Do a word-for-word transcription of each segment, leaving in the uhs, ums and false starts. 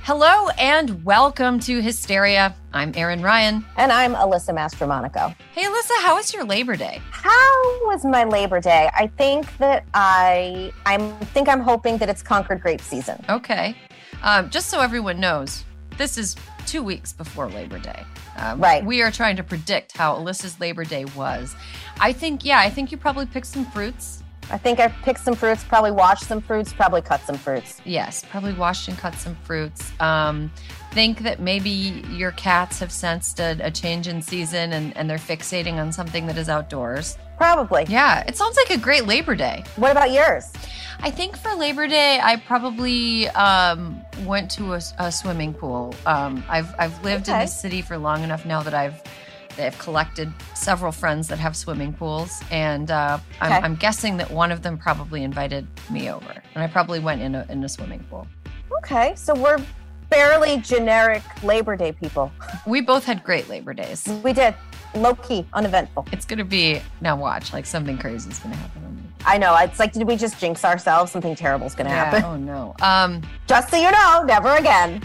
Hello and welcome to Hysteria. I'm Erin Ryan. And I'm Alyssa Mastromonaco. Hey, Alyssa, how was your Labor Day? How was my Labor Day? I think that I I think I'm hoping that it's Concord grape season. Okay. Um, just so everyone knows, this is two weeks before Labor Day. Um, right. We are trying to predict how Alyssa's Labor Day was. I think, yeah, I think you probably picked some fruits. I think I picked some fruits, probably washed some fruits, probably cut some fruits. Yes, probably washed and cut some fruits. Um, think that maybe your cats have sensed a, a change in season and, and they're fixating on something that is outdoors. Probably. Yeah, it sounds like a great Labor Day. What about yours? I think for Labor Day, I probably um, went to a, a swimming pool. Um, I've I've lived okay. in this city for long enough now that I've I've collected several friends that have swimming pools, and uh, I'm, okay. I'm guessing that one of them probably invited me over, and I probably went in a in a swimming pool. Okay, so we're fairly generic Labor Day people. We both had great Labor Days. We did. Low-key, uneventful. It's going to be, now watch, like something crazy is going to happen on me. I know. It's like, did we just jinx ourselves? Something terrible is going to yeah, happen. Oh, no. Um, Just so you know, never again.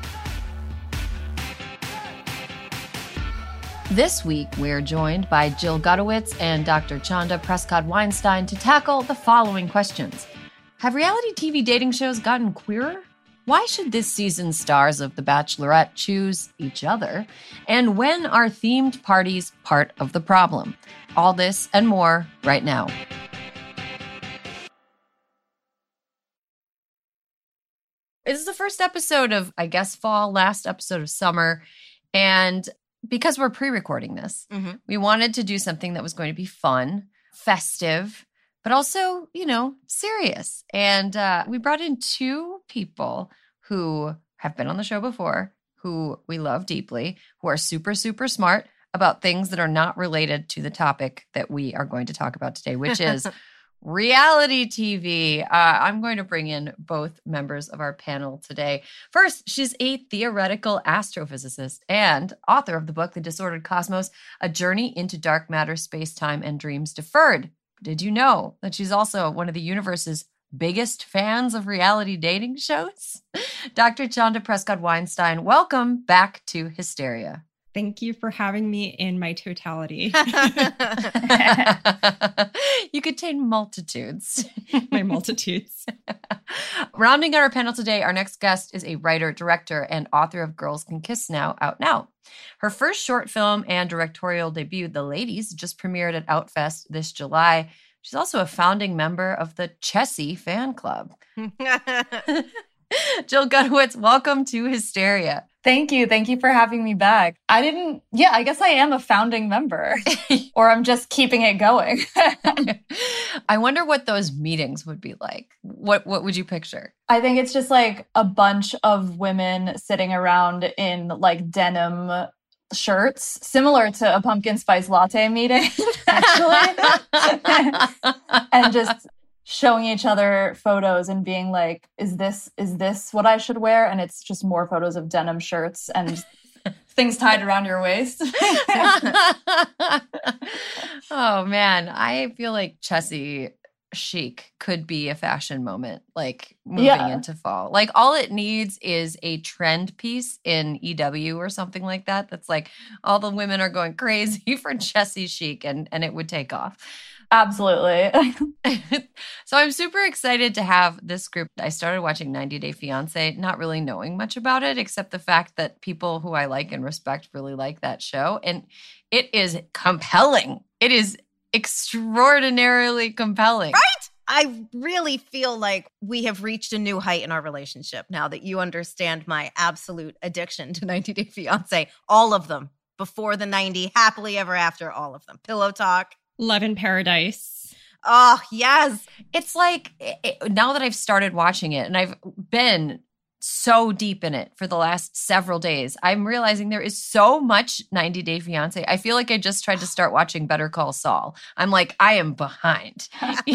This week, we're joined by Jill Gutowitz and Doctor Chanda Prescott-Weinstein to tackle the following questions. Have reality T V dating shows gotten queerer? Why should this season's stars of The Bachelorette choose each other? And when are themed parties part of the problem? All this and more right now. This is the first episode of, I guess, fall, last episode of summer. And because we're pre-recording this, mm-hmm. we wanted to do something that was going to be fun, festive, but also, you know, serious. And uh, we brought in two people who have been on the show before, who we love deeply, who are super, super smart about things that are not related to the topic that we are going to talk about today, which is reality T V. Uh, I'm going to bring in both members of our panel today. First, she's a theoretical astrophysicist and author of the book, The Disordered Cosmos, A Journey into Dark Matter, Space-Time, and Dreams Deferred. Did you know that she's also one of the universe's biggest fans of reality dating shows? Doctor Chanda Prescott-Weinstein, welcome back to Hysteria. Thank you for having me in my totality. You contain multitudes. My multitudes. Rounding out our panel today, our next guest is a writer, director, and author of Girls Can Kiss Now, out now. Her first short film and directorial debut, The Ladies, just premiered at Outfest this July. She's also a founding member of the Chessie fan club. Jill Gutowitz, welcome to Hysteria. Thank you. Thank you for having me back. I didn't, yeah, I guess I am a founding member, or I'm just keeping it going. I wonder what those meetings would be like. What What would you picture? I think it's just like a bunch of women sitting around in like denim shirts, similar to a pumpkin spice latte meeting, actually. And just showing each other photos and being like, is this is this what I should wear? And it's just more photos of denim shirts and things tied around your waist. Oh, man. I feel like Chessie chic could be a fashion moment, like moving Yeah. into fall. Like all it needs is a trend piece in E W or something like that. That's like all the women are going crazy for Chessie chic and, and it would take off. Absolutely. So I'm super excited to have this group. I started watching ninety Day Fiancé, not really knowing much about it, except the fact that people who I like and respect really like that show. And it is compelling. It is extraordinarily compelling. Right? I really feel like we have reached a new height in our relationship now that you understand my absolute addiction to ninety Day Fiancé. All of them. Before the ninety, happily ever after, all of them. Pillow Talk. Love in Paradise. Oh, yes. It's like, it, now that I've started watching it and I've been so deep in it for the last several days, I'm realizing there is so much ninety Day Fiancé. I feel like I just tried to start watching Better Call Saul. I'm like, I am behind.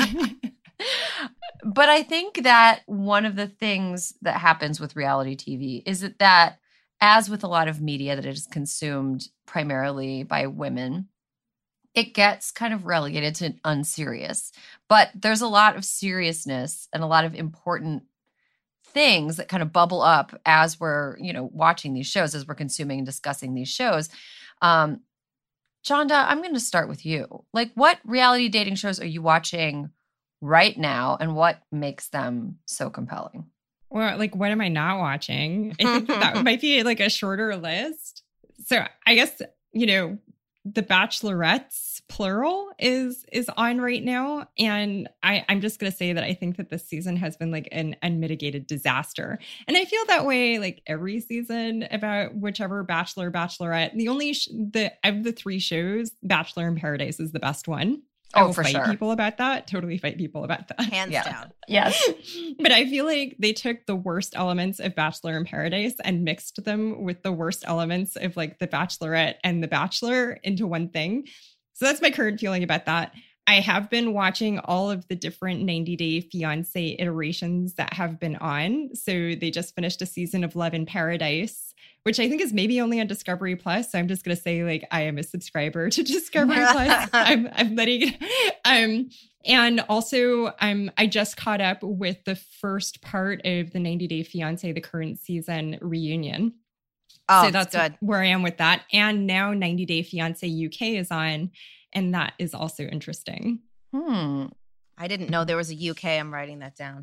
But I think that one of the things that happens with reality T V is that, that as with a lot of media that is consumed primarily by women, it gets kind of relegated to unserious. But there's a lot of seriousness and a lot of important things that kind of bubble up as we're, you know, watching these shows, as we're consuming and discussing these shows. Um, Chanda, I'm going to start with you. Like, what reality dating shows are you watching right now, and what makes them so compelling? Well, like, what am I not watching? I think that, that might be like a shorter list. So I guess, you know, The Bachelorettes, plural, is is on right now. And I, I'm just going to say that I think that this season has been like an unmitigated disaster. And I feel that way like every season about whichever Bachelor, Bachelorette. The only, sh- the of the three shows, Bachelor in Paradise is the best one. I Oh, will for fight sure. people about that. Totally fight people about that. Hands Yeah. down. Yes. But I feel like they took the worst elements of Bachelor in Paradise and mixed them with the worst elements of like The Bachelorette and The Bachelor into one thing. So that's my current feeling about that. I have been watching all of the different ninety Day Fiancé iterations that have been on. So they just finished a season of Love in Paradise, which I think is maybe only on Discovery Plus. So I'm just going to say, like, I am a subscriber to Discovery Plus. I'm, I'm letting, um, and also um, I just caught up with the first part of the ninety Day Fiancé, the current season reunion. Oh, So that's good. where I am with that. And now ninety Day Fiancé U K is on, and that is also interesting. Hmm. I didn't know there was a U K. I'm writing that down.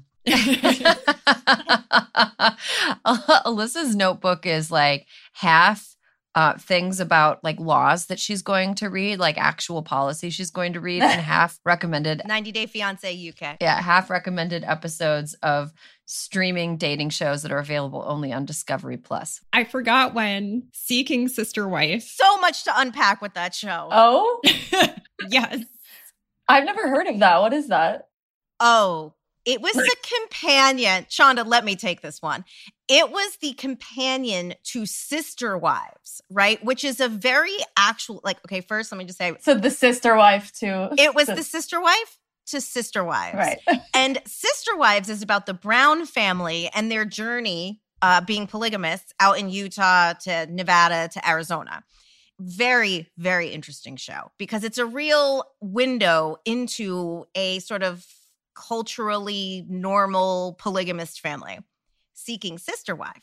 Alyssa's notebook is like half uh, things about like laws that she's going to read, like actual policy she's going to read, and half recommended, ninety Day Fiance U K. yeah, half recommended episodes of streaming dating shows that are available only on Discovery Plus. I forgot when Seeking Sister Wife. So much to unpack with that show. Oh, Yes. I've never heard of that. What is that? Oh, it was the companion. Chanda, let me take this one. It was the companion to Sister Wives, right? Which is a very actual, like, okay, first, let me just say, So the sister wife too. it was the sister wife to Sister Wives. Right. And Sister Wives is about the Brown family and their journey uh, being polygamists out in Utah to Nevada to Arizona. Very, very interesting show because it's a real window into a sort of culturally normal polygamist family. Seeking Sister Wife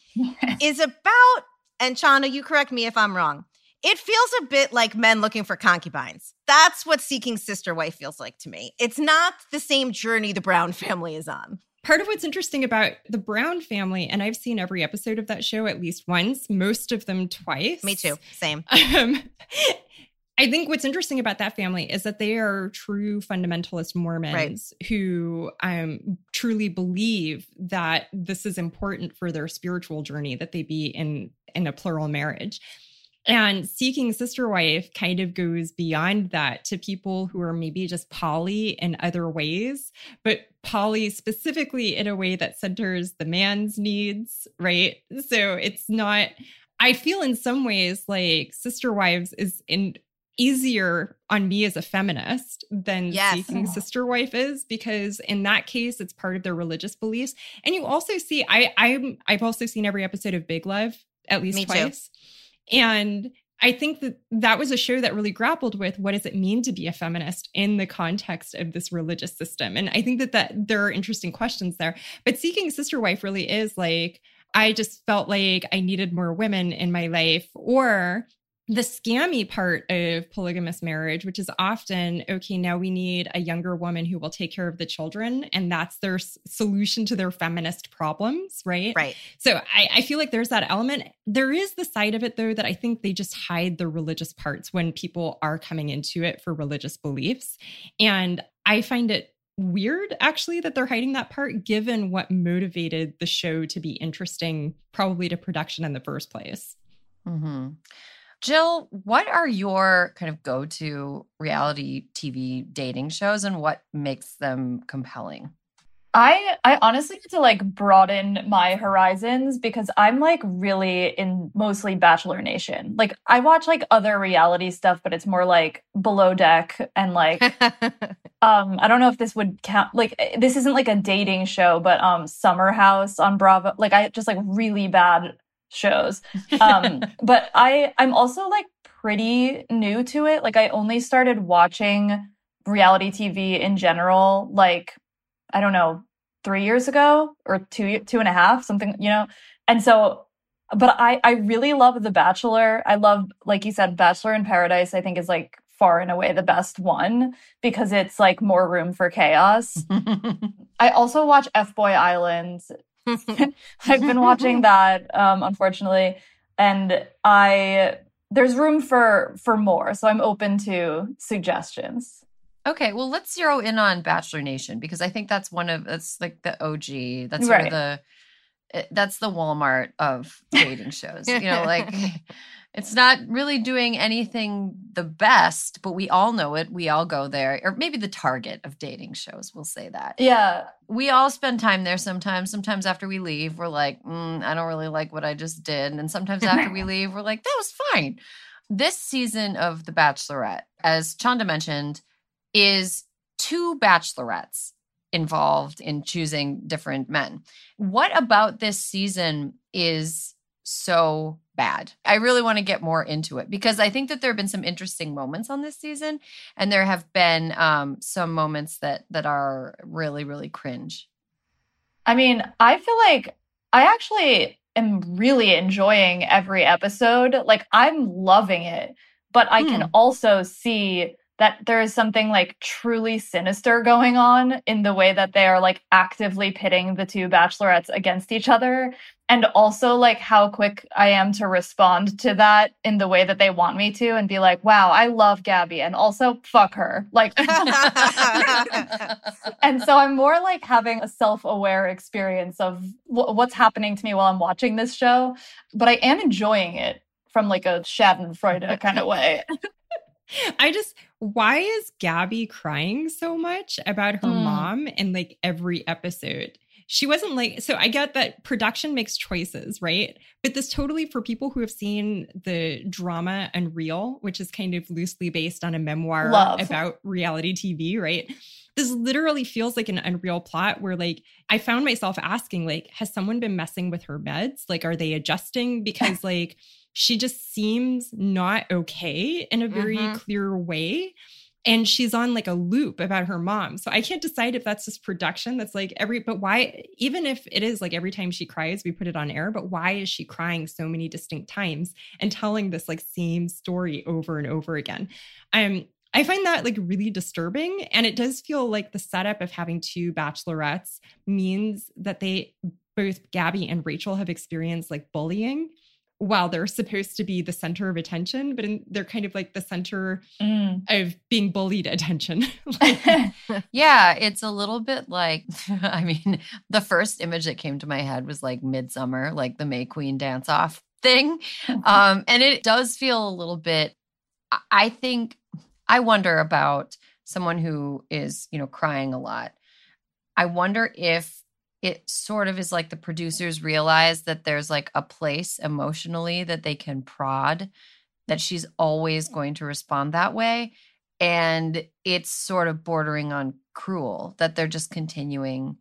is about, and Chanda, you correct me if I'm wrong, it feels a bit like Men Looking for Concubines. That's what Seeking Sister Wife feels like to me. It's not the same journey the Brown family is on. Part of what's interesting about the Brown family, and I've seen every episode of that show at least once, most of them twice. Me too. Same. Um, I think what's interesting about that family is that they are true fundamentalist Mormons Right. who um, truly believe that this is important for their spiritual journey, that they be in, in a plural marriage. And Seeking Sister Wife kind of goes beyond that to people who are maybe just poly in other ways, but poly specifically in a way that centers the man's needs, right? So it's not, I feel in some ways like Sister Wives is in easier on me as a feminist than Yes. Seeking Sister Wife is, because in that case, it's part of their religious beliefs. And you also see, I, I'm, I've also seen every episode of Big Love at least Me too. twice. And I think that that was a show that really grappled with what does it mean to be a feminist in the context of this religious system. And I think that, that there are interesting questions there. But Seeking Sister Wife really is like, I just felt like I needed more women in my life, or the scammy part of polygamous marriage, which is often, okay, now we need a younger woman who will take care of the children. And that's their s- solution to their feminist problems, right? Right. So I, I feel like there's that element. There is the side of it, though, that I think they just hide the religious parts when people are coming into it for religious beliefs. And I find it weird, actually, that they're hiding that part, given what motivated the show to be interesting, probably to production in the first place. Mm-hmm. Jill, what are your kind of go-to reality T V dating shows, and what makes them compelling? I I honestly need to like broaden my horizons because I'm like really in mostly Bachelor Nation. Like I watch like other reality stuff, but it's more like Below Deck and like um I don't know if this would count. Like this isn't like a dating show, but um Summer House on Bravo. Like I just like really bad shows. Um but I I'm also like pretty new to it. Like I only started watching reality T V in general like I don't know, three years ago or two, two and a half, something, you know? And so, but I, I really love The Bachelor. I love, like you said, Bachelor in Paradise, I think is like far and away the best one because it's like more room for chaos. I also watch F-Boy Island. I've been watching that, um, unfortunately. And I, there's room for, for more. So I'm open to suggestions. Okay, well, let's zero in on Bachelor Nation because I think that's one of, that's like the O G. That's sort Right. of the, it- that's the Walmart of dating shows. You know, like it's not really doing anything the best, but we all know it. We all go there. Or maybe the Target of dating shows, we'll say that. Yeah. We all spend time there sometimes. Sometimes after we leave, we're like, mm, I don't really like what I just did. And sometimes after we leave, we're like, that was fine. This season of The Bachelorette, as Chanda mentioned, is two bachelorettes involved in choosing different men. What about this season is so bad? I really want to get more into it because I think that there have been some interesting moments on this season, and there have been um, some moments that that are really, really cringe. I mean, I feel like I actually am really enjoying every episode. Like, I'm loving it, but I Hmm. can also see that there is something like truly sinister going on in the way that they are like actively pitting the two bachelorettes against each other. And also like how quick I am to respond to that in the way that they want me to and be like, wow, I love Gabby and also fuck her. Like, and so I'm more like having a self-aware experience of w- what's happening to me while I'm watching this show. But I am enjoying it from like a Schadenfreude kind of way. I just, why is Gabby crying so much about her Mm. mom in like every episode? She wasn't like, so I get that production makes choices, right? But this totally, for people who have seen the drama Unreal, which is kind of loosely based on a memoir Love. about reality T V, right? This literally feels like an Unreal plot where like, I found myself asking like, has someone been messing with her meds? Like, are they adjusting? Because like, she just seems not okay in a very Mhm. clear way. And she's on like a loop about her mom. So I can't decide if that's just production. That's like every, but why, even if it is like every time she cries, we put it on air, but why is she crying so many distinct times and telling this like same story over and over again? Um, I find that like really disturbing. And it does feel like the setup of having two bachelorettes means that they, both Gabby and Rachel, have experienced like bullying while they're supposed to be the center of attention, but in, they're kind of like the center Mm. of being bullied attention. Like, Yeah, it's a little bit like, I mean, the first image that came to my head was like Midsummer, like the May Queen dance off thing. Um, and it does feel a little bit, I- I think, I wonder about someone who is, you know, crying a lot. I wonder if it sort of is like the producers realize that there's like a place emotionally that they can prod, that she's always going to respond that way. And it's sort of bordering on cruel that they're just continuing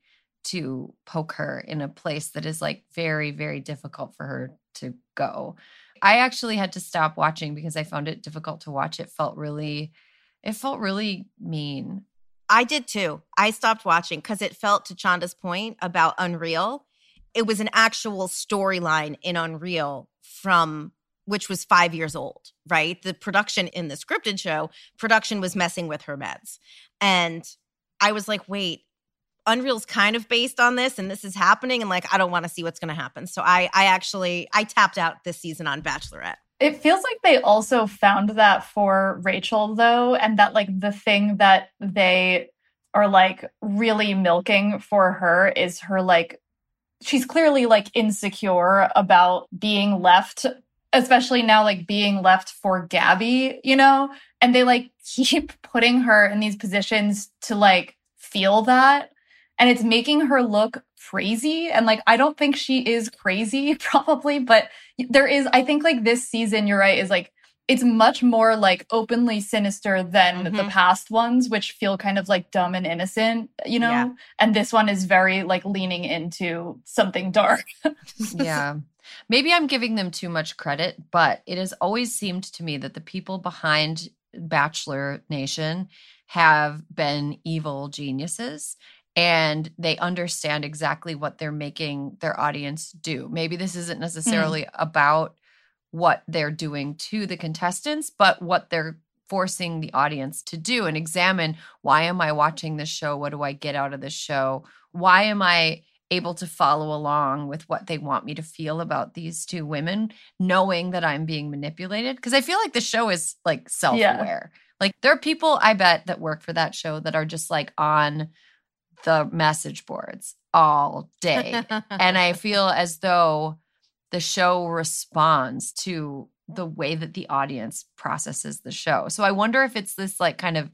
to poke her in a place that is like very, very difficult for her to go. I actually had to stop watching because I found it difficult to watch. It felt really, it felt really mean. I did too. I stopped watching because it felt, to Chanda's point about Unreal, it was an actual storyline in Unreal from which was five years old, right? The production in the scripted show, production was messing with her meds. And I was like, wait, Unreal's kind of based on this and this is happening. And like, I don't want to see what's going to happen. So I, I actually, I tapped out this season on Bachelorette. It feels like they also found that for Rachel, though, and that like the thing that they are like really milking for her is her like, she's clearly like insecure about being left, especially now like being left for Gabby, you know? And they like keep putting her in these positions to like feel that. And it's making her look crazy. And like, I don't think she is crazy probably, but there is, I think like this season, you're right, is like, it's much more like openly sinister than Mhm. the past ones, which feel kind of like dumb and innocent, you know? Yeah. And this one is very like leaning into something dark. Yeah. Maybe I'm giving them too much credit, but it has always seemed to me that the people behind Bachelor Nation have been evil geniuses. and they understand exactly what they're making their audience do. Maybe this isn't necessarily mm. about what they're doing to the contestants, but what they're forcing the audience to do and examine, why am I watching this show? What do I get out of this show? Why am I able to follow along with what they want me to feel about these two women, knowing that I'm being manipulated? Because I feel like the show is like self-aware. Yeah. Like there are people, I bet, that work for that show that are just like on the message boards all day. And I feel as though the show responds to the way that the audience processes the show. So I wonder if it's this like kind of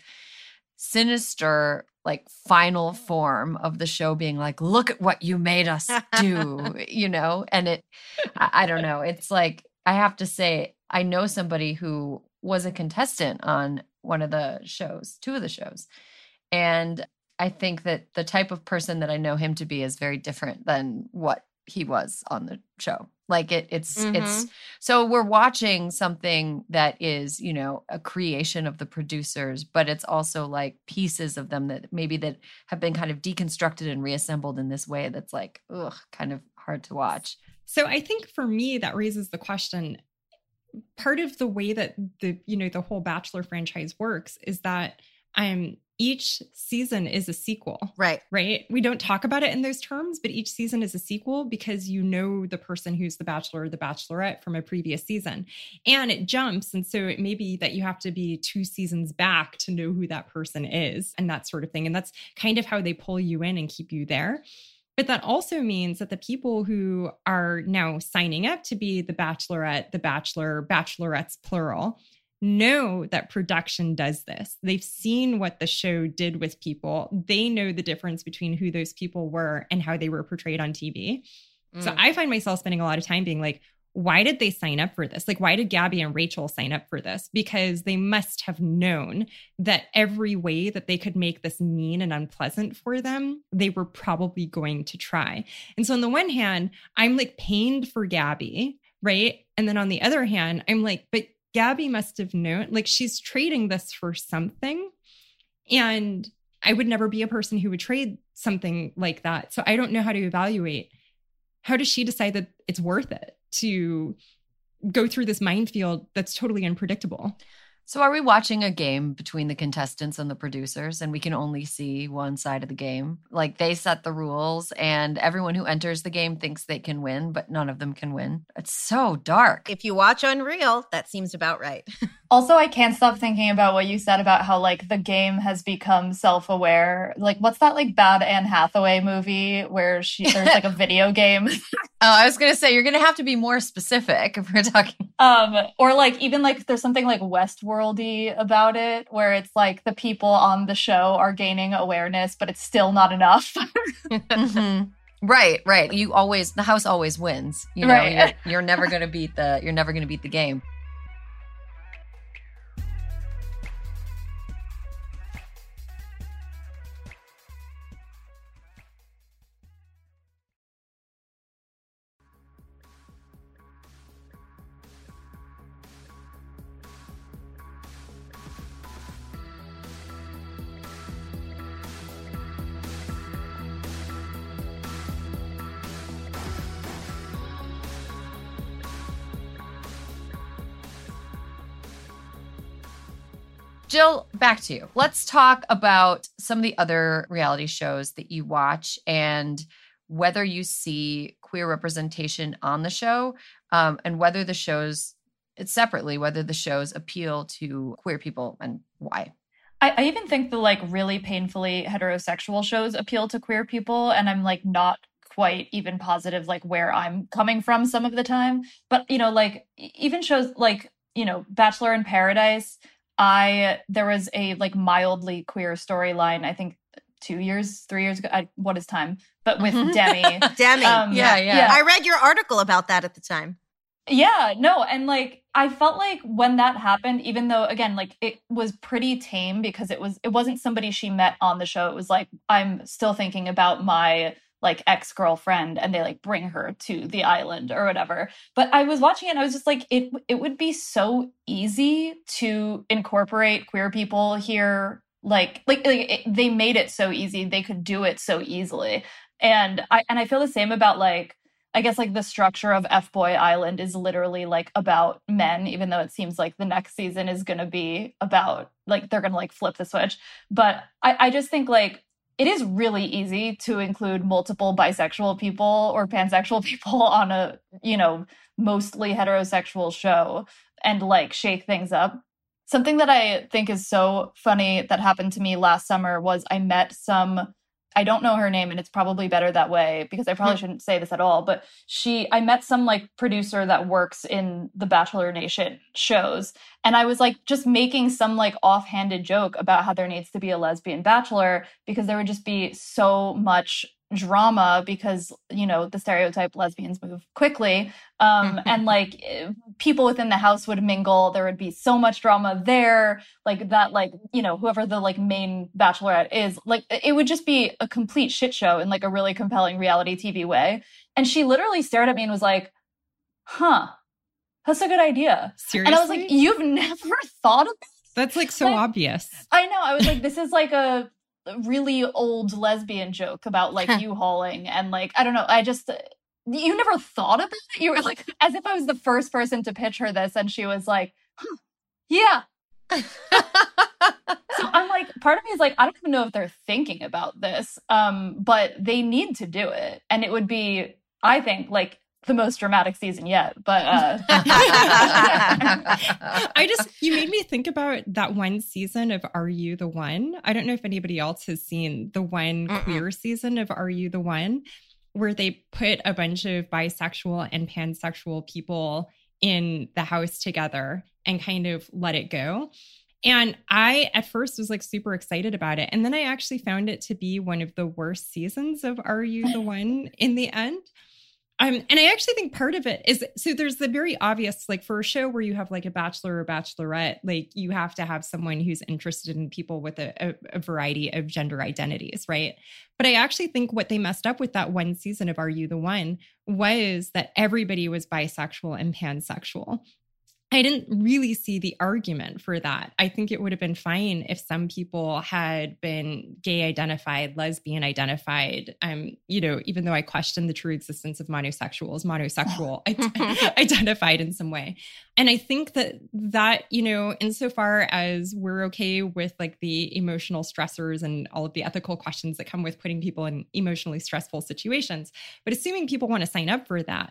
sinister, like final form of the show being like, look at what you made us do, you know? And it, I, I don't know. It's like, I have to say, I know somebody who was a contestant on one of the shows, two of the shows. And I think that the type of person that I know him to be is very different than what he was on the show. Like it, it's, mm-hmm. it's, so we're watching something that is, you know, a creation of the producers, but it's also like pieces of them that maybe that have been kind of deconstructed and reassembled in this way that's like, ugh, kind of hard to watch. So I think for me, that raises the question, part of the way that the, you know, the whole Bachelor franchise works is that um, each season is a sequel. Right. Right. We don't talk about it in those terms, but each season is a sequel because you know the person who's the Bachelor or the Bachelorette from a previous season. And it jumps. And so it may be that you have to be two seasons back to know who that person is and that sort of thing. And that's kind of how they pull you in and keep you there. But that also means that the people who are now signing up to be the Bachelorette, the Bachelor, Bachelorettes plural, know that production does this. They've seen what the show did with people. They know the difference between who those people were and how they were portrayed on T V. Mm. So I find myself spending a lot of time being like, why did they sign up for this? Like, why did Gabby and Rachel sign up for this? Because they must have known that every way that they could make this mean and unpleasant for them, they were probably going to try. And so on the one hand, I'm like pained for Gabby, right? And then on the other hand, I'm like, but Gabby must have known, like she's trading this for something. And I would never be a person who would trade something like that. So I don't know how to evaluate. How does she decide that it's worth it to go through this minefield that's totally unpredictable? So are we watching a game between the contestants and the producers and we can only see one side of the game? Like they set the rules and everyone who enters the game thinks they can win, but none of them can win. It's so dark. If you watch Unreal, that seems about right. Also, I can't stop thinking about what you said about how like the game has become self-aware. Like what's that like bad Anne Hathaway movie where she there's like a video game? Oh, I was going to say, you're going to have to be more specific if we're talking. Um, or like, even like there's something like Westworld-y about it, where it's like the people on the show are gaining awareness, but it's still not enough. Mm-hmm. Right, right. You always, the house always wins. You know, right. you're, you're never going to beat the, you're never going to beat the game. Jill, back to you. Let's talk about some of the other reality shows that you watch and whether you see queer representation on the show, um, and whether the shows, it's separately, whether the shows appeal to queer people and why. I, I even think the like really painfully heterosexual shows appeal to queer people, and I'm like not quite even positive like where I'm coming from some of the time. But, you know, like even shows like, you know, Bachelor in Paradise, I, there was a like mildly queer storyline, I think two years, three years ago. I, what is time? But with Demi. Demi. Um, yeah, yeah, yeah. I read your article about that at the time. Yeah, no. And like, I felt like when that happened, even though, again, like it was pretty tame because it was, it wasn't somebody she met on the show. It was like, I'm still thinking about my like ex-girlfriend and they like bring her to the island or whatever. But I was watching it and I was just like, it it would be so easy to incorporate queer people here like like, like it, they made it so easy. They could do it so easily. And I and I feel the same about like I guess like the structure of F-Boy Island is literally like about men, even though it seems like the next season is going to be about like they're going to like flip the switch. But I, I just think like it is really easy to include multiple bisexual people or pansexual people on a, you know, mostly heterosexual show and like shake things up. Something that I think is so funny that happened to me last summer was I met some, I don't know her name and it's probably better that way because I probably shouldn't say this at all, but she, I met some like producer that works in the Bachelor Nation shows. And I was like just making some like offhanded joke about how there needs to be a lesbian bachelor because there would just be so much drama because, you know, the stereotype lesbians move quickly. Um, and like people within the house would mingle. There would be so much drama there. Like that, like, you know, whoever the like main bachelorette is, like it would just be a complete shit show in like a really compelling reality T V way. And she literally stared at me and was like, huh, that's a good idea. Seriously? And I was like, you've never thought of that? That's like so like, obvious. I know. I was like, this is like a really old lesbian joke about like U-hauling and like, I don't know. I just, you never thought about it? You were like, as if I was the first person to pitch her this. And she was like, huh, yeah. So I'm like, part of me is like, I don't even know if they're thinking about this, um, but they need to do it. And it would be, I think, like the most dramatic season yet. But uh... I just, you made me think about that one season of Are You the One? I don't know if anybody else has seen the one Mm-mm. queer season of Are You the One, where they put a bunch of bisexual and pansexual people in the house together and kind of let it go. And I, at first, was like super excited about it. And then I actually found it to be one of the worst seasons of Are You the One in the end. Um, and I actually think part of it is, so there's the very obvious, like for a show where you have like a bachelor or bachelorette, like you have to have someone who's interested in people with a, a, a variety of gender identities, right? But I actually think what they messed up with that one season of Are You the One was that everybody was bisexual and pansexual. I didn't really see the argument for that. I think it would have been fine if some people had been gay identified, lesbian identified, um, you know, even though I question the true existence of monosexuals, monosexual identified in some way. And I think that that, you know, insofar as we're okay with like the emotional stressors and all of the ethical questions that come with putting people in emotionally stressful situations, but assuming people want to sign up for that,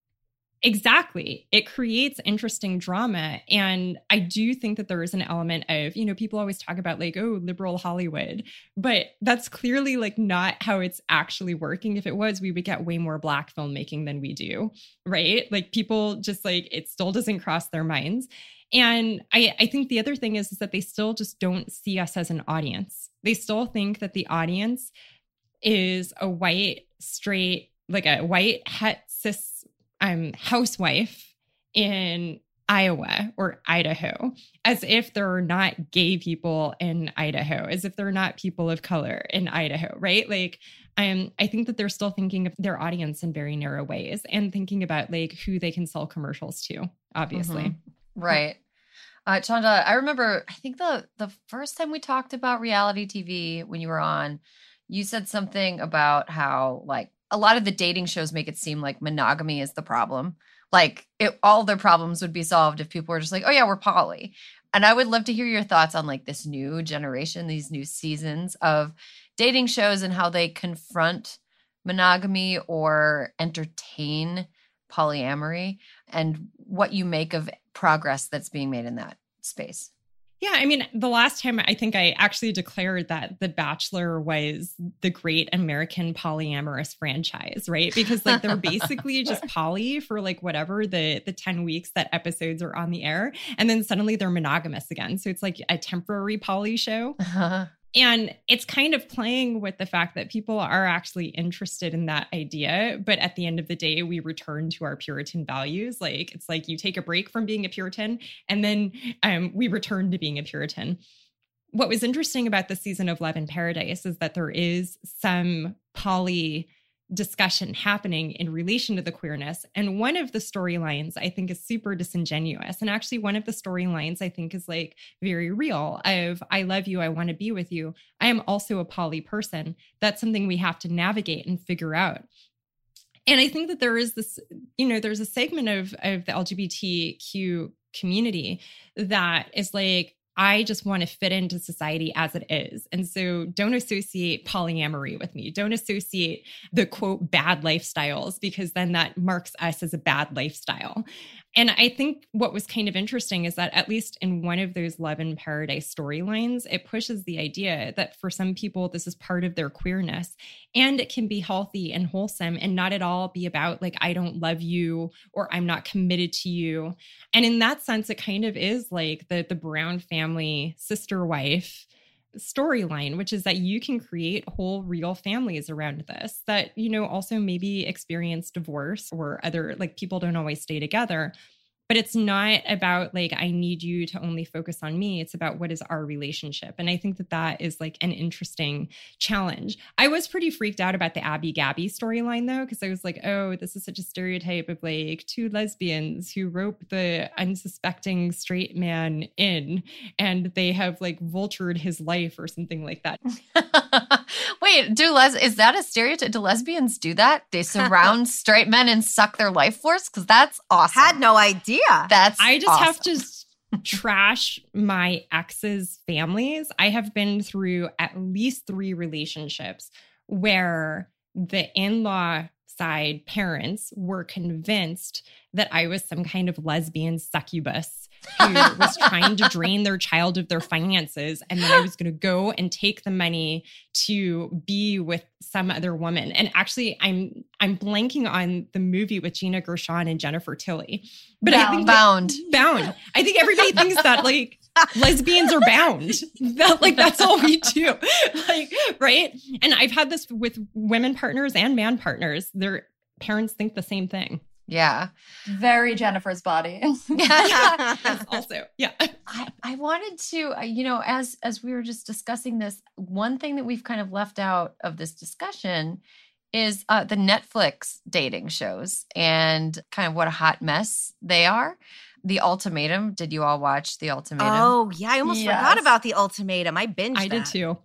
exactly. It creates interesting drama. And I do think that there is an element of, you know, people always talk about like, oh, liberal Hollywood, but that's clearly like not how it's actually working. If it was, we would get way more Black filmmaking than we do, right? Like people just like, it still doesn't cross their minds. And I, I think the other thing is, is that they still just don't see us as an audience. They still think that the audience is a white, straight, like a white, het, cis, Um, housewife in Iowa or Idaho, as if there are not gay people in Idaho, as if there are not people of color in Idaho, right? Like, um, I think that they're still thinking of their audience in very narrow ways and thinking about like who they can sell commercials to, obviously. Mm-hmm. Right. Uh, Chanda, I remember, I think the the first time we talked about reality T V when you were on, you said something about how like, a lot of the dating shows make it seem like monogamy is the problem. Like it, all their problems would be solved if people were just like, oh yeah, we're poly. And I would love to hear your thoughts on like this new generation, these new seasons of dating shows and how they confront monogamy or entertain polyamory and what you make of progress that's being made in that space. Yeah, I mean, the last time I think I actually declared that The Bachelor was the great American polyamorous franchise, right? Because like they're basically just poly for like whatever the the ten weeks that episodes are on the air. And then suddenly they're monogamous again. So it's like a temporary poly show. Uh-huh. And it's kind of playing with the fact that people are actually interested in that idea. But at the end of the day, we return to our Puritan values. Like, it's like you take a break from being a Puritan and then um, we return to being a Puritan. What was interesting about the season of Love in Paradise is that there is some poly discussion happening in relation to the queerness. And one of the storylines I think is super disingenuous. And actually one of the storylines I think is like very real of I love you, I want to be with you. I am also a poly person. That's something we have to navigate and figure out. And I think that there is this, you know, there's a segment of, of the L G B T Q community that is like, I just want to fit into society as it is. And so don't associate polyamory with me. Don't associate the quote bad lifestyles, because then that marks us as a bad lifestyle. And I think what was kind of interesting is that at least in one of those Love in Paradise storylines, it pushes the idea that for some people, this is part of their queerness and it can be healthy and wholesome and not at all be about like, I don't love you or I'm not committed to you. And in that sense, it kind of is like the, the Brown family sister wife storyline, which is that you can create whole real families around this that, you know, also maybe experience divorce or other, like people don't always stay together. But it's not about like, I need you to only focus on me. It's about what is our relationship. And I think that that is like an interesting challenge. I was pretty freaked out about the Abby Gabby storyline though, because I was like, oh, this is such a stereotype of like two lesbians who rope the unsuspecting straight man in and they have like vultured his life or something like that. Wait, do les is that a stereotype? Do lesbians do that? They surround straight men and suck their life force? Because that's awesome. Had no idea. That's I just awesome. have to trash my ex's families. I have been through at least three relationships where the in-law side parents were convinced that I was some kind of lesbian succubus who was trying to drain their child of their finances. And then I was going to go and take the money to be with some other woman. And actually, I'm I'm blanking on the movie with Gina Gershon and Jennifer Tilly. But bound. I think bound. That, bound. I think everybody thinks that like lesbians are bound. That like that's all we do. Like, right? And I've had this with women partners and man partners. Their parents think the same thing. Yeah. Very Jennifer's body. Also, yeah. I, I wanted to, you know, as as we were just discussing this, one thing that we've kind of left out of this discussion is uh, the Netflix dating shows and kind of what a hot mess they are. The Ultimatum. Did you all watch The Ultimatum? Oh, yeah. I almost Yes. forgot about The Ultimatum. I binged I did that. too.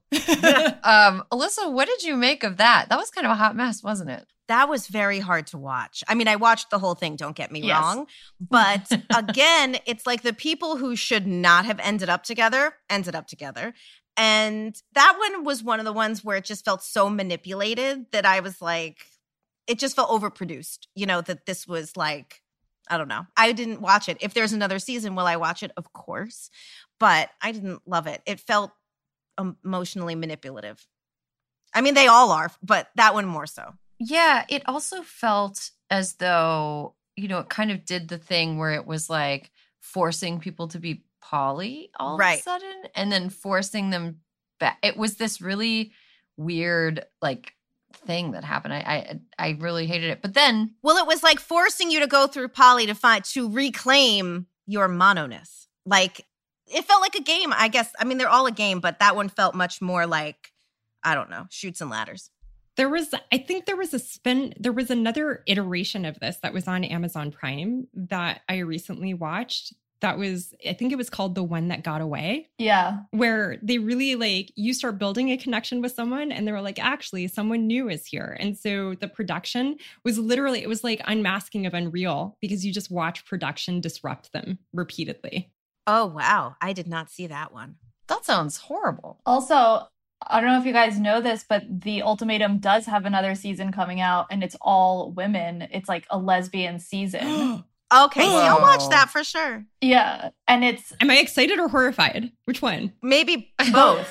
Um, Alyssa, what did you make of that? That was kind of a hot mess, wasn't it? That was very hard to watch. I mean, I watched the whole thing, don't get me Yes. wrong. But again, it's like the people who should not have ended up together ended up together. And that one was one of the ones where it just felt so manipulated that I was like, it just felt overproduced, you know, that this was like, I don't know. I didn't watch it. If there's another season, will I watch it? Of course. But I didn't love it. It felt emotionally manipulative. I mean, they all are, but that one more so. Yeah, it also felt as though, you know, it kind of did the thing where it was like forcing people to be poly all Right. of a sudden and then forcing them back. It was this really weird, like, thing that happened. I, I I really hated it. But then Well, it was like forcing you to go through poly to find to reclaim your mononess. Like it felt like a game, I guess. I mean, they're all a game, but that one felt much more like, I don't know, Chutes and Ladders. There was, I think there was a spin, there was another iteration of this that was on Amazon Prime that I recently watched. That was, I think it was called The One That Got Away, Yeah. where they really like, you start building a connection with someone and they were like, actually, someone new is here. And so the production was literally, it was like unmasking of Unreal because you just watch production disrupt them repeatedly. Oh, wow. I did not see that one. that sounds horrible. Also, I don't know if you guys know this, but The Ultimatum does have another season coming out and it's all women. It's like a lesbian season. Okay, so I'll watch Whoa. that for sure. Yeah. And it's Am I excited or horrified? Which one? Maybe both. both.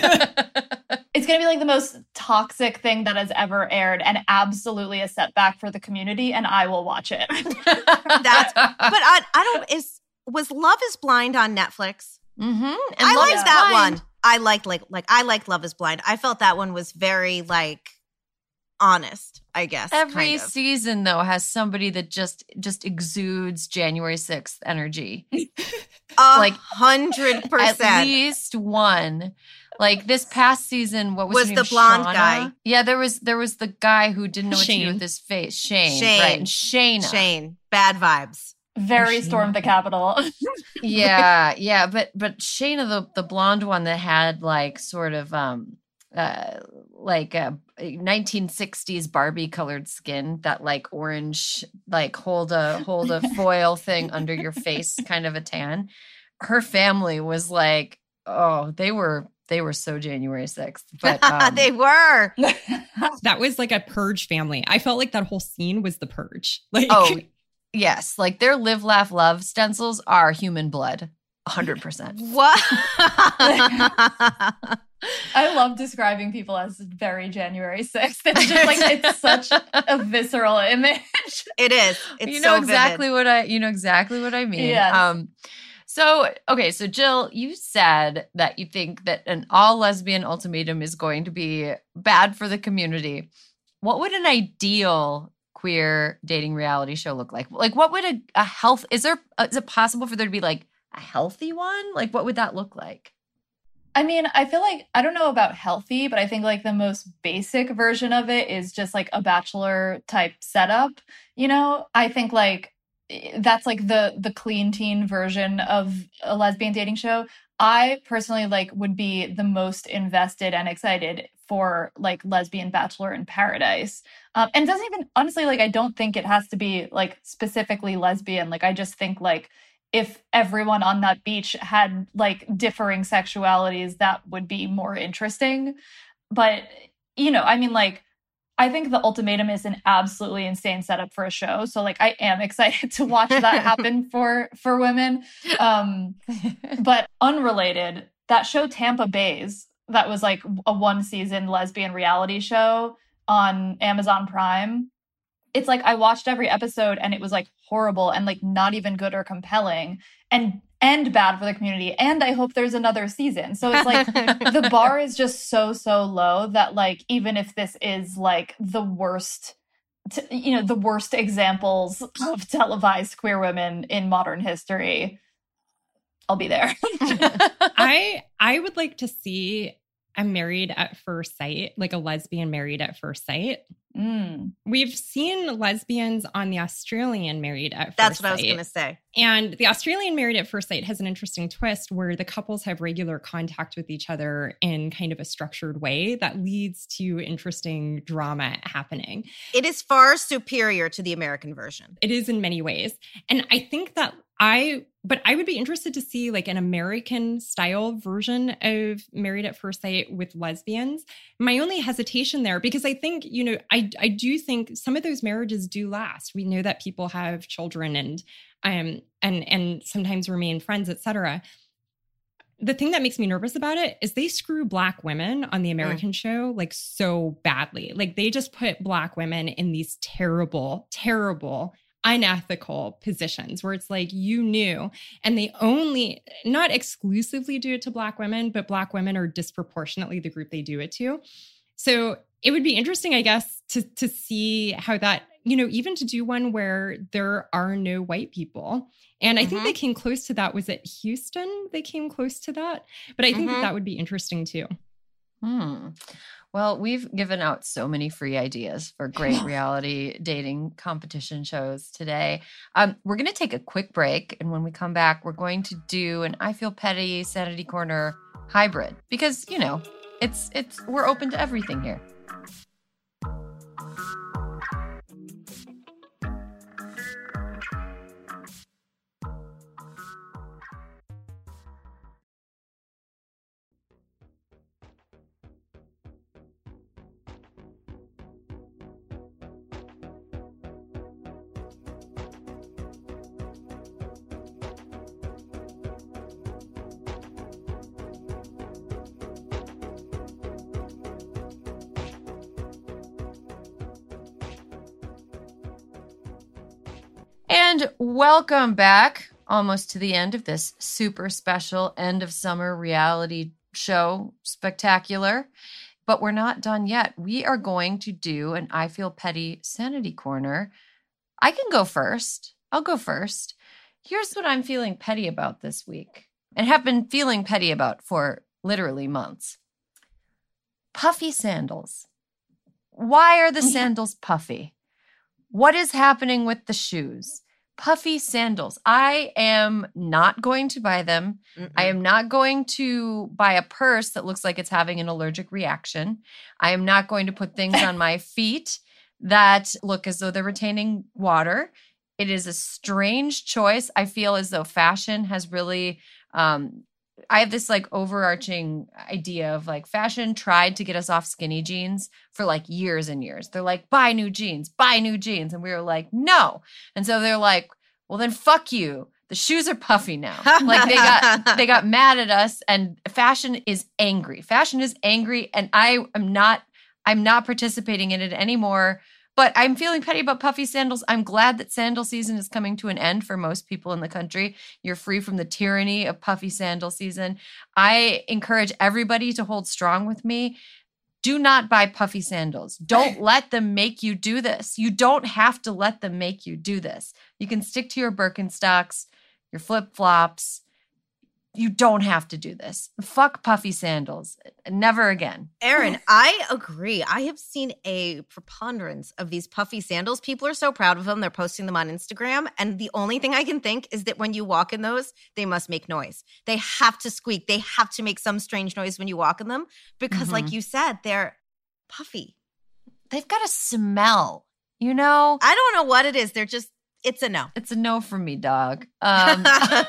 It's going to be like the most toxic thing that has ever aired and absolutely a setback for the community. And I will watch it. That's, but I, I don't, is, was Love is Blind on Netflix? Mm-hmm. I liked is that Blind. one. I liked like like I liked Love is Blind. I felt that one was very like honest, I guess. Every kind of. season though has somebody that just just exudes January sixth energy. A like, hundred At percent. least one. Like this past season, what was, Was his name? the blonde Shauna? guy. Yeah, there was there was the guy who didn't know what to do Shane. with his face. Shane, Shane. right? And Shayna. Shane, bad vibes. Very Oh, stormed the Capitol. Yeah, yeah, but but Shayna, the the blonde one that had like sort of um uh like a nineteen sixties Barbie colored skin, that like orange, like hold a hold a foil thing under your face kind of a tan. Her family was like, oh, they were they were so January sixth, but um, They were. That was like a Purge family. I felt like that whole scene was the Purge. Like, oh yes, like their live laugh love stencils are human blood, one hundred percent. What? I love describing people as very January sixth. It's just like, it's such a visceral image. It is. It's You know so exactly vivid. what I you know exactly what I mean. Yes. Um so okay, so Jill, you said that you think that an all lesbian ultimatum is going to be bad for the community. What would an ideal queer dating reality show look like? Like what would a, a health is there is it possible for there to be like a healthy one? Like what would that look like? I mean, I feel like, I don't know about healthy, but I think like the most basic version of it is just like a Bachelor type setup. You know, I think like that's like the the clean teen version of a lesbian dating show. I personally like would be the most invested and excited for like lesbian Bachelor in Paradise. Um, and doesn't even, honestly, like I don't think it has to be like specifically lesbian. Like I just think like if everyone on that beach had like differing sexualities, that would be more interesting. But, you know, I mean, like, I think The Ultimatum is an absolutely insane setup for a show. So like, I am excited to watch that happen for, for women. Um, but unrelated, that show Tampa Bays, that was like a one season lesbian reality show on Amazon Prime. It's like I watched every episode and it was like horrible and like not even good or compelling and and bad for the community. And I hope there's another season. So it's like the bar is just so, so low that like even if this is like the worst, t- you know, the worst examples of televised queer women in modern history, I'll be there. I I would like to see a Married at First Sight, like a lesbian Married at First Sight. Mm. We've seen lesbians on the Australian Married at First That's what I was Sight. going to say. And the Australian Married at First Sight has an interesting twist where the couples have regular contact with each other in kind of a structured way that leads to interesting drama happening. It is far superior to the American version. It is in many ways. And I think that I, but I would be interested to see like an American style version of Married at First Sight with lesbians. My only hesitation there, because I think, you know, I, I do think some of those marriages do last. We know that people have children and, um, and, and sometimes remain friends, et cetera. The thing that makes me nervous about it is they screw Black women on the American mm. show like so badly. Like they just put Black women in these terrible, terrible, unethical positions where it's like you knew, and they only, not exclusively do it to Black women, but Black women are disproportionately the group they do it to. So it would be interesting, I guess, to to see how that, you know, even to do one where there are no white people. And I mm-hmm. think they came close to that. Was it Houston? They came close to that. But I think mm-hmm. that that would be interesting too. Hmm. Well, we've given out so many free ideas for great reality dating competition shows today. Um, we're going to take a quick break. And when we come back, we're going to do an I Feel Petty Sanity Corner hybrid because, you know, it's it's we're open to everything here. And welcome back almost to the end of this super special end of summer reality show spectacular. But we're not done yet. We are going to do an I Feel Petty Sanity Corner. I can go first. I'll go first. Here's what I'm feeling petty about this week and have been feeling petty about for literally months. puffy sandals. Why are the sandals puffy? What is happening with the shoes? Puffy sandals. I am not going to buy them. Mm-mm. I am not going to buy a purse that looks like it's having an allergic reaction. I am not going to put things on my feet that look as though they're retaining water. It is a strange choice. I feel as though fashion has really, um, I have this like overarching idea of like fashion tried to get us off skinny jeans for like years and years. They're like, buy new jeans, buy new jeans. And we were like, no. And so they're like, well, then fuck you. The shoes are puffy now. Like they got, they got mad at us, and fashion is angry. Fashion is angry. And I am not, I'm not participating in it anymore. But I'm feeling petty about puffy sandals. I'm glad that sandal season is coming to an end for most people in the country. You're free from the tyranny of puffy sandal season. I encourage everybody to hold strong with me. Do not buy puffy sandals. Don't let them make you do this. You don't have to let them make you do this. You can stick to your Birkenstocks, your flip-flops. You don't have to do this. Fuck puffy sandals. Never again. Erin, I agree. I have seen a preponderance of these puffy sandals. People are so proud of them. They're posting them on Instagram. And the only thing I can think is that when you walk in those, they must make noise. They have to squeak. They have to make some strange noise when you walk in them because, mm-hmm. like you said, they're puffy. They've got a smell, you know? I don't know what it is. They're just, it's a no. It's a no from me, dog. Um,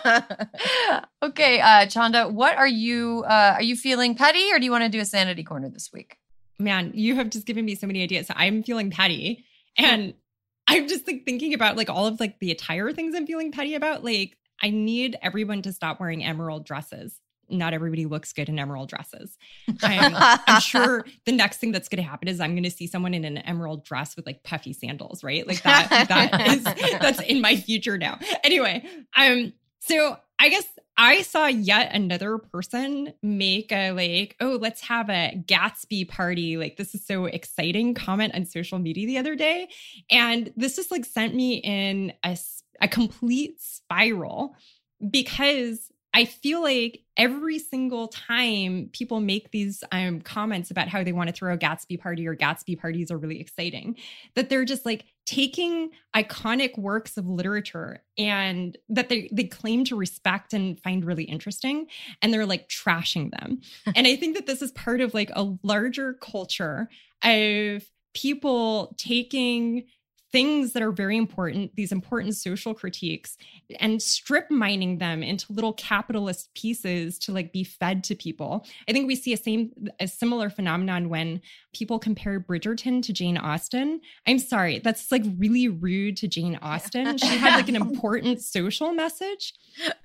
okay, uh, Chanda, what are you, uh, are you feeling petty, or do you want to do a sanity corner this week? Man, you have just given me so many ideas. So I'm feeling petty. And I'm just like thinking about like all of like the attire things I'm feeling petty about. Like I need everyone to stop wearing emerald dresses. Not everybody looks good in emerald dresses. I'm, I'm sure the next thing that's going to happen is I'm going to see someone in an emerald dress with like puffy sandals, right? Like that, that is, that's in my future now. Anyway, um, so I guess I saw yet another person make a like, oh, let's have a Gatsby party. Like, this is so exciting comment on social media the other day. And this just like sent me in a, a complete spiral because I feel like every single time people make these um, comments about how they want to throw a Gatsby party or Gatsby parties are really exciting, that they're just like taking iconic works of literature and that they, they claim to respect and find really interesting, and they're like trashing them. And I think that this is part of like a larger culture of people taking things that are very important, these important social critiques, and strip mining them into little capitalist pieces to like be fed to people. I think we see a same, a similar phenomenon when people compare Bridgerton to Jane Austen. I'm sorry, that's like really rude to Jane Austen. She had like an important social message.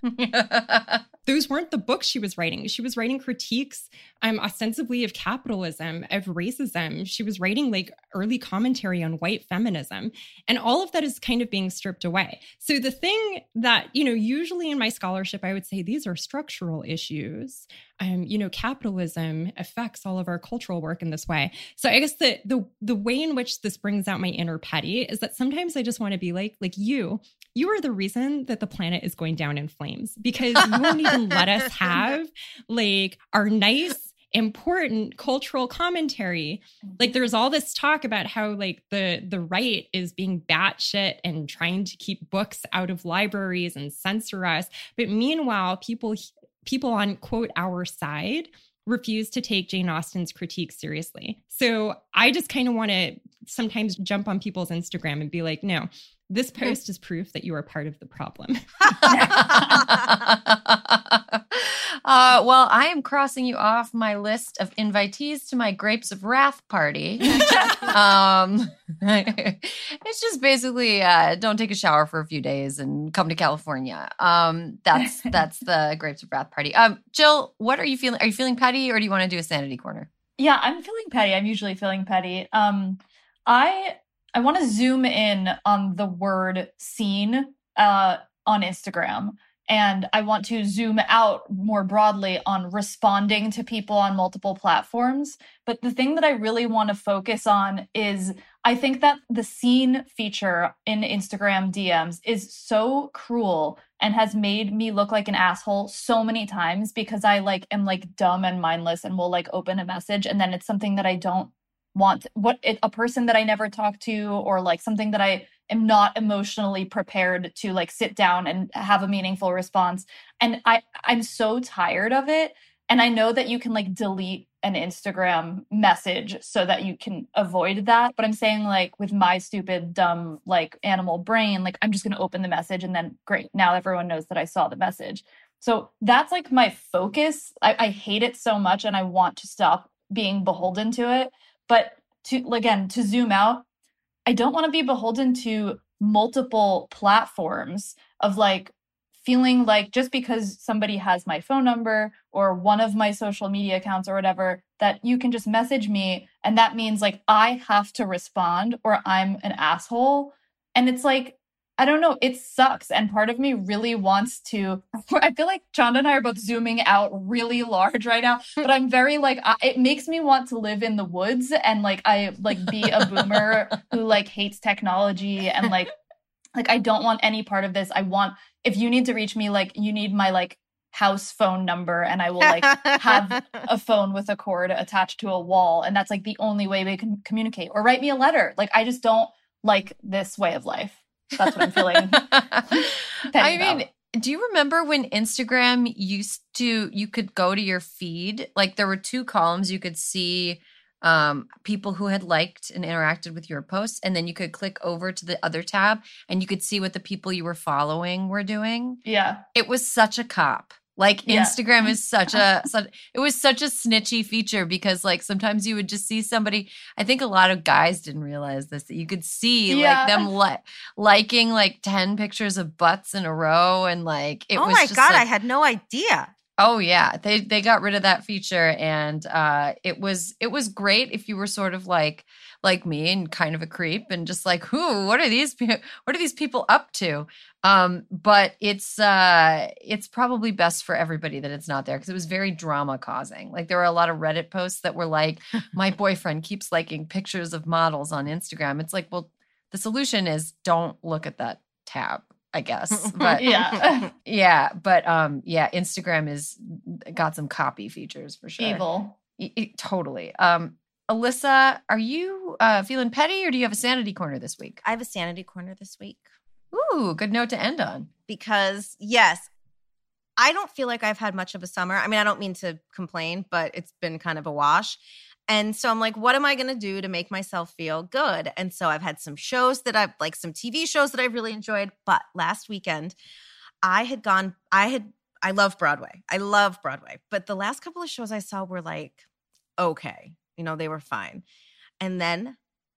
Those weren't the books she was writing. She was writing critiques um, ostensibly of capitalism, of racism. She was writing like early commentary on white feminism. And all of that is kind of being stripped away. So the thing that, you know, usually in my scholarship, I would say these are structural issues. Um, you know, capitalism affects all of our cultural work in this way. So I guess the the the way in which this brings out my inner petty is that sometimes I just want to be like, like you, you are the reason that the planet is going down in flames because you won't even let us have like our nice, important cultural commentary. Like there's all this talk about how like the the right is being batshit and trying to keep books out of libraries and censor us. But meanwhile, people people on quote our side refuse to take Jane Austen's critique seriously. So I just kind of want to sometimes jump on people's Instagram and be like, no, this post is proof that you are part of the problem. uh, well, I am crossing you off my list of invitees to my Grapes of Wrath party. um, it's just basically uh, don't take a shower for a few days and come to California. Um, that's that's the Grapes of Wrath party. Um, Jill, what are you feeling? Are you feeling petty, or do you want to do a sanity corner? Yeah, I'm feeling petty. I'm usually feeling petty. Um, I. I want to zoom in on the word scene uh, on Instagram. And I want to zoom out more broadly on responding to people on multiple platforms. But the thing that I really want to focus on is I think that the seen feature in Instagram D Ms is so cruel and has made me look like an asshole so many times because I like am like dumb and mindless and will like open a message and then it's something that I don't want, what it, a person that I never talked to or like something that I am not emotionally prepared to like sit down and have a meaningful response. And I, I'm so tired of it. And I know that you can like delete an Instagram message so that you can avoid that. But I'm saying like with my stupid, dumb, like animal brain, like I'm just going to open the message and then great. Now everyone knows that I saw the message. So that's like my focus. I, I hate it so much and I want to stop being beholden to it. But to, again, to zoom out, I don't want to be beholden to multiple platforms of like feeling like just because somebody has my phone number or one of my social media accounts or whatever, that you can just message me and that means like I have to respond or I'm an asshole. And it's like, I don't know, it sucks. And part of me really wants to, I feel like Chanda and I are both zooming out really large right now, but I'm very like, I, it makes me want to live in the woods and like, I like be a boomer who like hates technology and like, like, I don't want any part of this. I want, if you need to reach me, like you need my like house phone number and I will like have a phone with a cord attached to a wall. And that's like the only way we can communicate or write me a letter. Like, I just don't like this way of life. That's what I'm feeling. I mean, do you remember when Instagram used to, you could go to your feed? Like there were two columns. You could see um, people who had liked and interacted with your posts. And then you could click over to the other tab and you could see what the people you were following were doing. Yeah. It was such a cop. Like Yeah. Instagram is such a, such, it was such a snitchy feature because like sometimes you would just see somebody, I think a lot of guys didn't realize this, that you could see Yeah. like them li- liking like ten pictures of butts in a row. And like, it oh was my just God, like, I had no idea. oh yeah, they they got rid of that feature, and uh, it was it was great if you were sort of like like me and kind of a creep and just like, who, what are these pe- what are these people up to? Um, but it's uh, it's probably best for everybody that it's not there because it was very drama causing. Like there were a lot of Reddit posts that were like, my boyfriend keeps liking pictures of models on Instagram. It's like, well, the solution is don't look at that tab, I guess. But Yeah. yeah, but um, yeah, Instagram is got some copy features for sure. Evil. Y- y- totally. Um, Alyssa, are you uh, feeling petty, or do you have a sanity corner this week? I have a sanity corner this week Ooh, good note to end on. because, yes, I don't feel like I've had much of a summer. I mean, I don't mean to complain, but it's been kind of a wash. And so I'm like, what am I going to do to make myself feel good? And so I've had some shows that I've like some T V shows that I've really enjoyed. But last weekend, I had gone, I had, I love Broadway. I love Broadway. But the last couple of shows I saw were like, okay, you know, they were fine. And then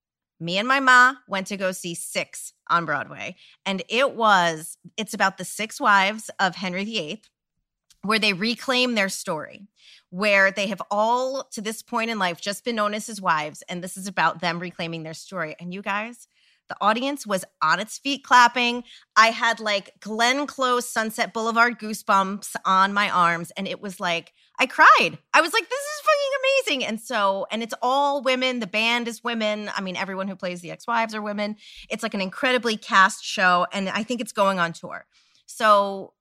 me and my ma went to go see Six on Broadway. And it was, it's about the six wives of Henry the Eighth, where they reclaim their story, where they have all, to this point in life, just been known as his wives. And this is about them reclaiming their story. And you guys, the audience was on its feet clapping. I had like Glenn Close, Sunset Boulevard goosebumps on my arms. And it was like, I cried. I was like, this is fucking amazing. And so, and it's all women. The band is women. I mean, everyone who plays the ex-wives are women. It's like an incredibly cast show. And I think it's going on tour. So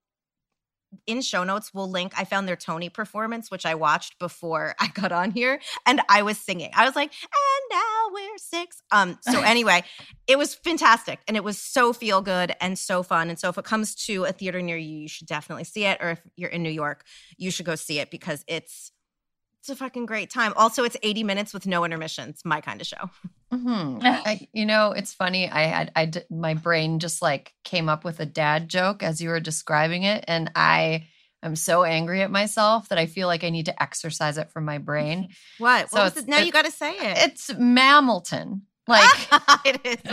in show notes, we'll link. I found their Tony performance, which I watched before I got on here, and I was singing. I was like, and now we're six. Um. So anyway, it was fantastic, and it was so feel good and so fun. And so if it comes to a theater near you, you should definitely see it. Or if you're in New York, you should go see it because it's it's a fucking great time. Also, it's eighty minutes with no intermissions. My kind of show. Mm-hmm. I, you know, it's funny. I had, I, d- my brain just like came up with a dad joke as you were describing it. And I am so angry at myself that I feel like I need to exercise it from my brain. What? So what was it's- it? Now it- you got to say it. It's Mammilton. Like, it is.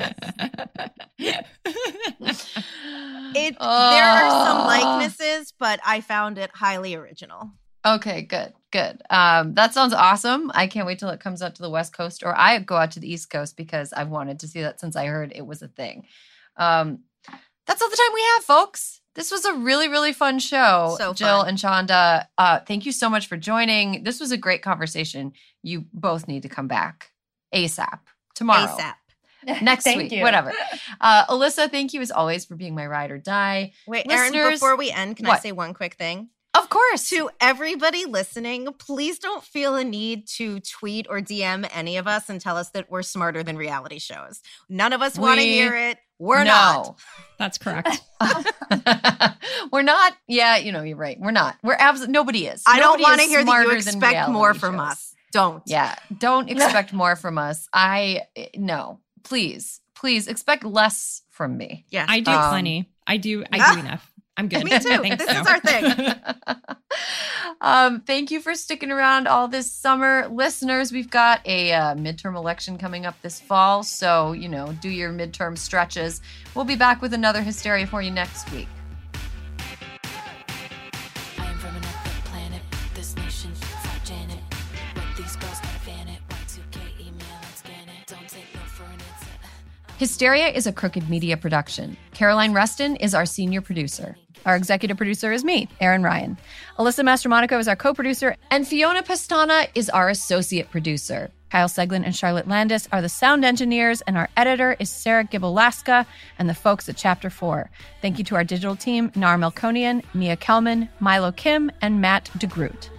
It, Oh. there are some likenesses, but I found it highly original. Okay, good, good. Um, that sounds awesome. I can't wait till it comes out to the West Coast, or I go out to the East Coast because I've wanted to see that since I heard it was a thing. Um, that's all the time we have, folks. This was a really, really fun show. So Jill fun. and Shonda, uh, thank you so much for joining. This was a great conversation. You both need to come back ASAP tomorrow. ASAP. Next Thank week, you. whatever. Uh, Alyssa, thank you as always for being my ride or die. Wait, Erin, Listeners- before we end, can I What? say one quick thing? Of course. To everybody listening, please don't feel a need to tweet or D M any of us and tell us that we're smarter than reality shows. None of us want to We- hear it. We're no. not. That's correct. We're not. Yeah, you know, you're right. We're not. We're absolutely, nobody is. I don't Nobody want to is hear that smarter you than expect more reality from shows. us. Don't. Yeah, don't expect more from us. I, no, please, please expect less from me. Yeah. I do Um, plenty. I do. I Ah! do enough. I'm good. Me too. Thanks, This though. is our thing. um, thank you for sticking around all this summer. Listeners, we've got a uh, midterm election coming up this fall. So, you know, do your midterm stretches. We'll be back with another Hysteria for you next week. I am from another planet. This nation, fuck Janet. What these girls gotta fan it. Y two K email and scan it. Don't take no for an answer. Hysteria is a Crooked Media production. Caroline Reston is our senior producer. Our executive producer is me, Erin Ryan. Alyssa Mastromonaco is our co-producer, and Fiona Pastana is our associate producer. Kyle Seglin and Charlotte Landis are the sound engineers, and our editor is Sarah Gibalaska and the folks at Chapter four. Thank you to our digital team, Nar Melkonian, Mia Kelman, Milo Kim, and Matt DeGroot.